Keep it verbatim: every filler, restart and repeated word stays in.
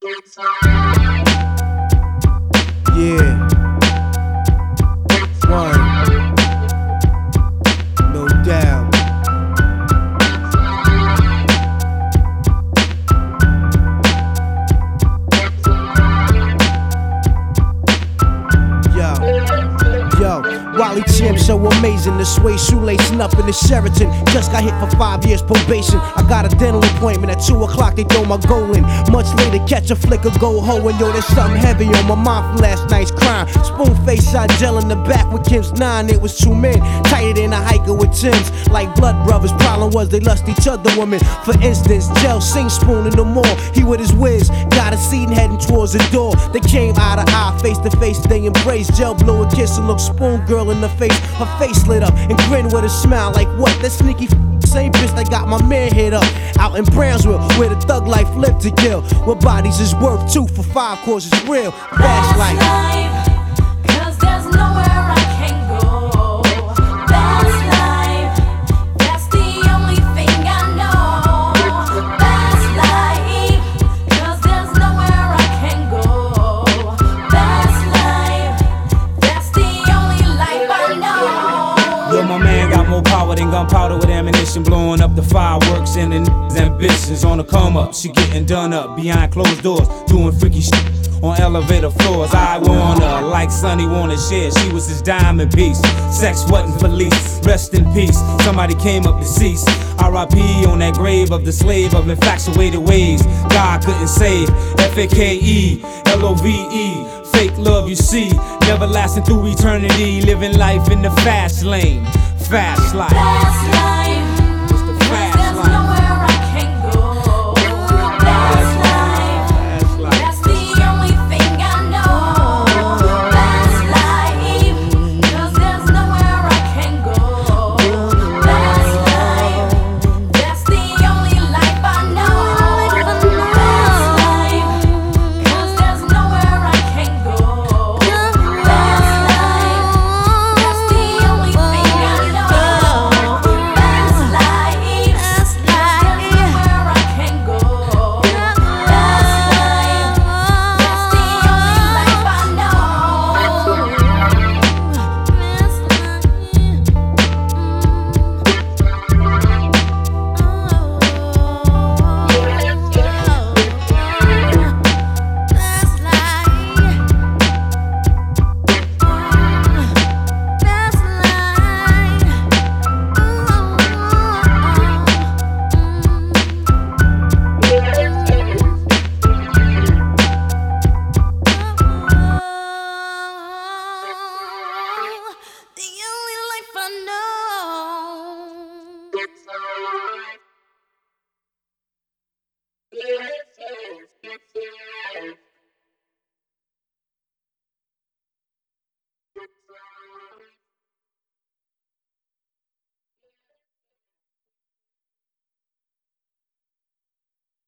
Yeah. One. No doubt. Yo, Wally Champ so amazing. The sway shoelacing up in the Sheraton. Just got hit for five years probation. I got a dental appointment at two o'clock. They throw my goal in. Much later, catch a flick of go ho. And yo, there's something heavy on my mind from last night's crime. Spoon face shot gel in the back with Kim's nine. It was two men tighter than a hiker with Tim's. Like blood brothers. Problem was they lust each other women. For instance, Gel sing Spoon in the mall. He with his whiz. Got a seat and heading towards the door. They came eye to eye, face to face. They embraced. Gel blew a kiss and looked Spoon girl in the face. Her face lit up and grinned with a smile like what? That sneaky f- same bitch that got my man hit up out in Brownsville where the thug life lived to kill. What bodies is worth two for five cause it's real. Fast life. Cause there's nowhere I can go. Fast life, that's the only thing I know. Fast life, cause there's nowhere I can go. Fast life, that's the only life I know. Yo, my man got more power than gunpowder with ammunition, blowing up the fireworks and the niggas' ambitions on the come up. She getting done up behind closed doors, doing freaky shit on elevator floors. I want her like Sonny wanna share. She was his diamond piece. Sex wasn't police. Rest in peace. Somebody came up deceased. R I P on that grave of the slave of infatuated ways. God couldn't save. F A K E L O V E. Fake love you see, never lasting through eternity. Living life in the fast lane, fast life. Fast life.